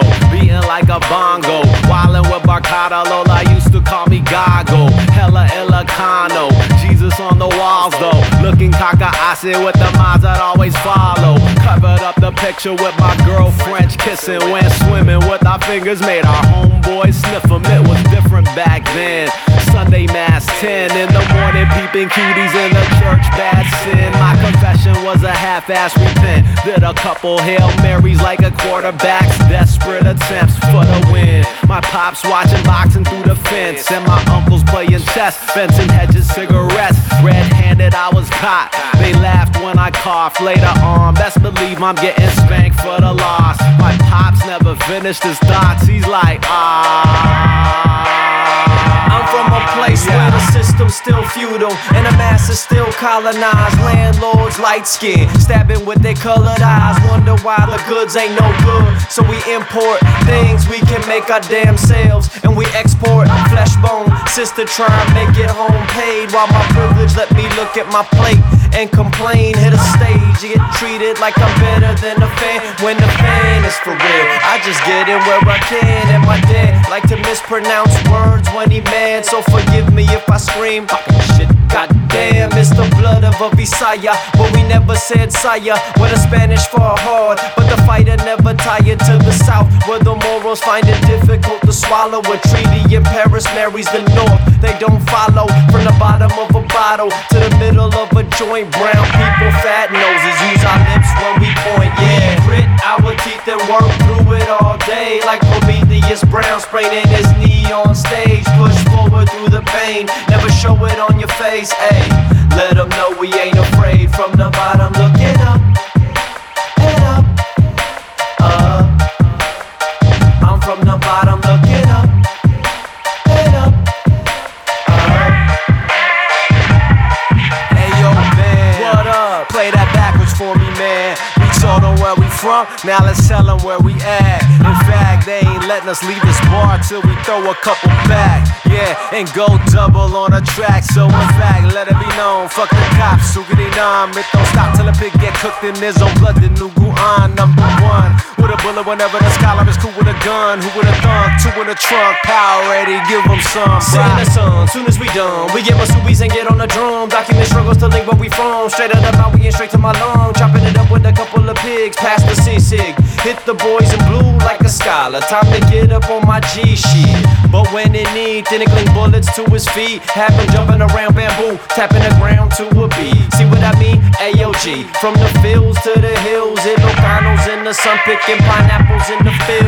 beating like a bongo. Wildin' with Barcada, Lola used to call me Gago. Hella Ilocano, Jesus on the walls though. Looking caca-acid with the minds that always follow. Covered up the picture with my girl French kissing. Went swimming with our fingers, made our homeboys sniff 'em. It was different back then. Sunday mass 10 in the morning, peeping cuties in the church, bad sin. My confession was a half-ass repent. Did a couple Hail Marys like a quarterback's desperate attempts for the win. My pops watching boxing through the fence, and my uncles playing chess, fencing hedges, cigarettes. Red-handed, I was caught. They laughed when I coughed. Later on, best believe I'm getting spanked for the loss. My pops never finished his thoughts. He's like, I'm from a place where the system's still feudal and the masses still colonized. Landlords light skin, stabbing with their colored eyes. Wonder why the goods ain't no good, so we import things we can make our damn selves, and we export flesh bone. Sister try and make it home paid, while my privilege let me look at my plate and complain. Hit a stage, you get treated like I'm better than a fan, when the fan is for real. I just get in where I can, and my dad like to mispronounce words when he mad, so forgive me if I scream shit. Goddamn, it's the blood of a Visaya, but we never said sire. With a Spanish for hard, but the fighter never tired. To the south, where the morals find it difficult to swallow. A treaty in Paris marries the north, they don't follow. From the bottom of a bottle to the middle of a joint. Brown people, fat noses, use our lips when we point. Yeah, grit our teeth and work through it all day. Like Prometheus Brown spraining his knee on stage. Push forward through the pain, never show it on your face. Ayy, let them know we ain't afraid. From the bottom, looking up and up, up. I'm from the bottom, looking up and up, up. Hey yo, man, what up? Play that backwards for me, man. We told them where we from, now let's tell them where we at. In fact, they ain't letting us leave this bar till we throw a couple back. Yeah, and go double on a track. So in fact, let it be known, fuck the cops, who get it on. It don't stop till the pig get cooked in his own blood. The new Guan, number one. With a bullet whenever the scholar is cool with a gun. Who with a thumb, two in the trunk, power ready, give them some. Sing the song, soon as we done, we get my subies and get on the drum. Document struggles to link where we from. Straight out of mouth, we get straight to my lung. Chopping it up with a couple of pigs, past the C-Sig. Hit the boys in blue like a scholar. Time to get up on my G shit. But when it need, thinning bullets to his feet, have him jumping around bamboo, tapping the ground to a beat. See what I mean? AOG, from the fields to the hills, Ilocanos in the sun, picking pineapples in the field.